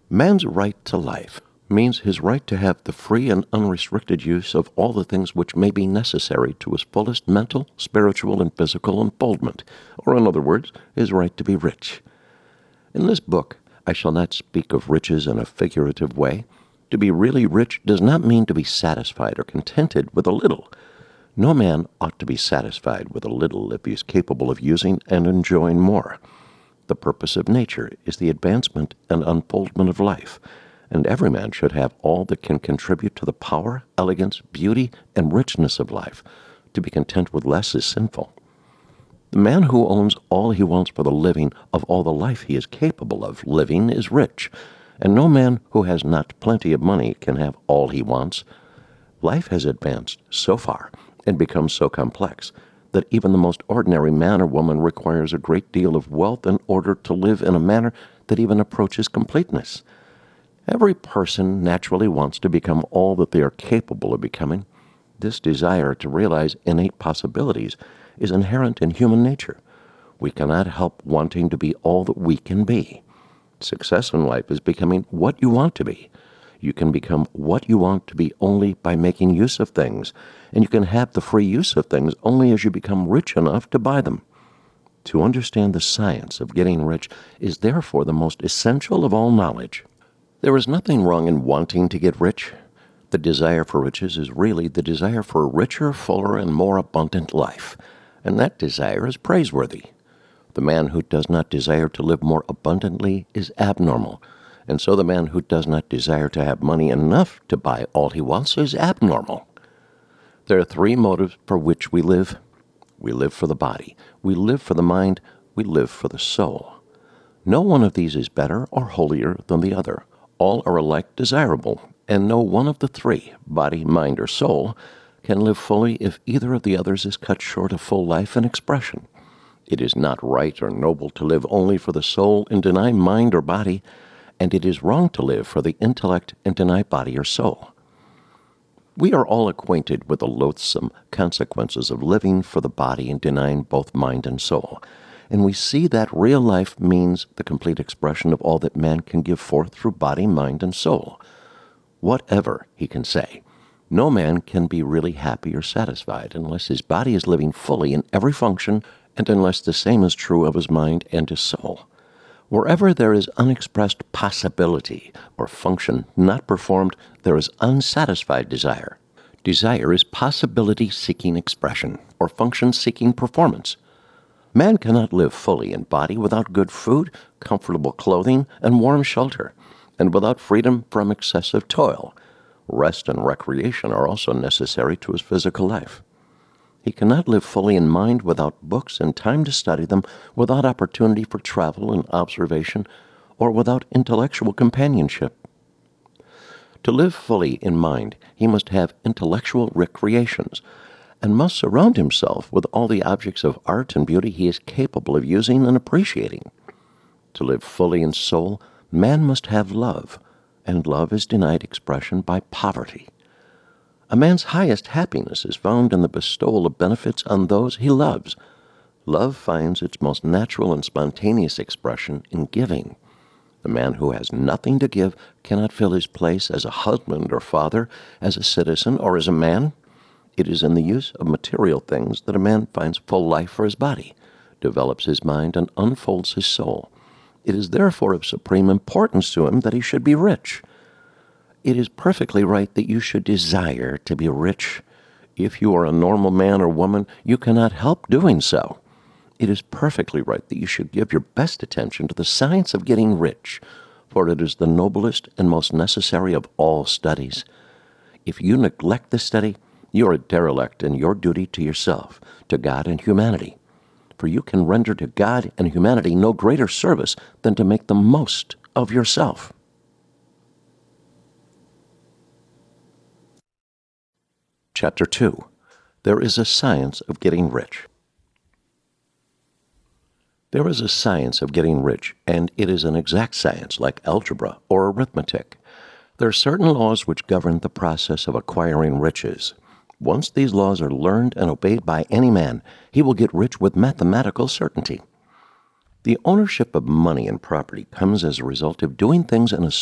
Man's right to life means his right to have the free and unrestricted use of all the things which may be necessary to his fullest mental, spiritual, and physical unfoldment, or in other words, his right to be rich. In this book, I shall not speak of riches in a figurative way. To be really rich does not mean to be satisfied or contented with a little. No man ought to be satisfied with a little if he is capable of using and enjoying more. The purpose of nature is the advancement and unfoldment of life, and every man should have all that can contribute to the power, elegance, beauty, and richness of life. To be content with less is sinful. The man who owns all he wants for the living of all the life he is capable of living is rich, and no man who has not plenty of money can have all he wants. Life has advanced so far and become so complex that even the most ordinary man or woman requires a great deal of wealth in order to live in a manner that even approaches completeness. Every person naturally wants to become all that they are capable of becoming. This desire to realize innate possibilities is inherent in human nature. We cannot help wanting to be all that we can be. Success in life is becoming what you want to be. You can become what you want to be only by making use of things, and you can have the free use of things only as you become rich enough to buy them. To understand the science of getting rich is therefore the most essential of all knowledge. There is nothing wrong in wanting to get rich. The desire for riches is really the desire for a richer, fuller, and more abundant life, and that desire is praiseworthy. The man who does not desire to live more abundantly is abnormal, and so the man who does not desire to have money enough to buy all he wants is abnormal. There are three motives for which we live. We live for the body, we live for the mind, we live for the soul. No one of these is better or holier than the other. All are alike desirable, and no one of the three, body, mind, or soul, can live fully if either of the others is cut short of full life and expression. It is not right or noble to live only for the soul and deny mind or body, and it is wrong to live for the intellect and deny body or soul. We are all acquainted with the loathsome consequences of living for the body and denying both mind and soul, and we see that real life means the complete expression of all that man can give forth through body, mind, and soul. Whatever he can say, no man can be really happy or satisfied unless his body is living fully in every function and unless the same is true of his mind and his soul. Wherever there is unexpressed possibility or function not performed, there is unsatisfied desire. Desire is possibility-seeking expression, or function-seeking performance. Man cannot live fully in body without good food, comfortable clothing, and warm shelter, and without freedom from excessive toil. Rest and recreation are also necessary to his physical life. He cannot live fully in mind without books and time to study them, without opportunity for travel and observation, or without intellectual companionship. To live fully in mind, he must have intellectual recreations, and must surround himself with all the objects of art and beauty he is capable of using and appreciating. To live fully in soul, man must have love, and love is denied expression by poverty. A man's highest happiness is found in the bestowal of benefits on those he loves. Love finds its most natural and spontaneous expression in giving. The man who has nothing to give cannot fill his place as a husband or father, as a citizen, or as a man. It is in the use of material things that a man finds full life for his body, develops his mind, and unfolds his soul. It is therefore of supreme importance to him that he should be rich. It is perfectly right that you should desire to be rich. If you are a normal man or woman, you cannot help doing so. It is perfectly right that you should give your best attention to the science of getting rich, for it is the noblest and most necessary of all studies. If you neglect this study, you are a derelict in your duty to yourself, to God and humanity. For you can render to God and humanity no greater service than to make the most of yourself. Chapter 2. There is a Science of Getting Rich. There is a science of getting rich, and it is an exact science like algebra or arithmetic. There are certain laws which govern the process of acquiring riches. Once these laws are learned and obeyed by any man, he will get rich with mathematical certainty. The ownership of money and property comes as a result of doing things in a